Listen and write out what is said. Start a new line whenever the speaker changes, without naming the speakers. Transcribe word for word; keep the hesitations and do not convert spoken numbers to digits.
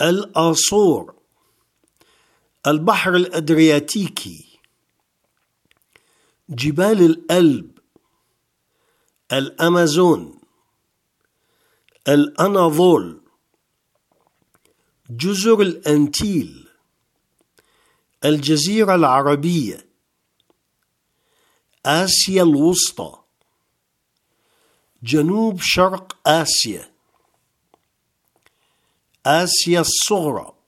الآصور، البحر الأدرياتيكي، جبال الألب، الأمازون، الأناضول، جزر الأنتيل، الجزيرة العربية، آسيا الوسطى، جنوب شرق آسيا، آسيا الصغرى،